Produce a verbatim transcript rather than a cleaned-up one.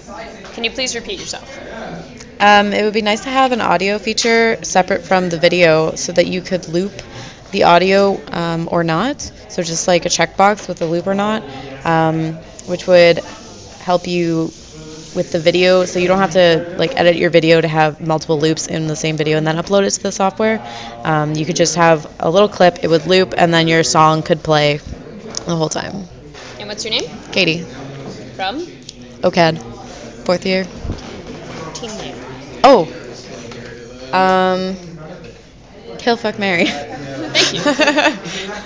Can you please repeat yourself? Um, it would be nice to have an audio feature separate from the video so that you could loop the audio um, or not. So just like a checkbox with a loop or not, um, which would help you with the video, so you don't have to like edit your video to have multiple loops in the same video and then upload it to the software. Um, you could just have a little clip, it would loop, and then your song could play the whole time. And what's your name? Katie, From? O C A D, fourth year. Team name. Oh, um, Kill Fuck Mary. Thank you.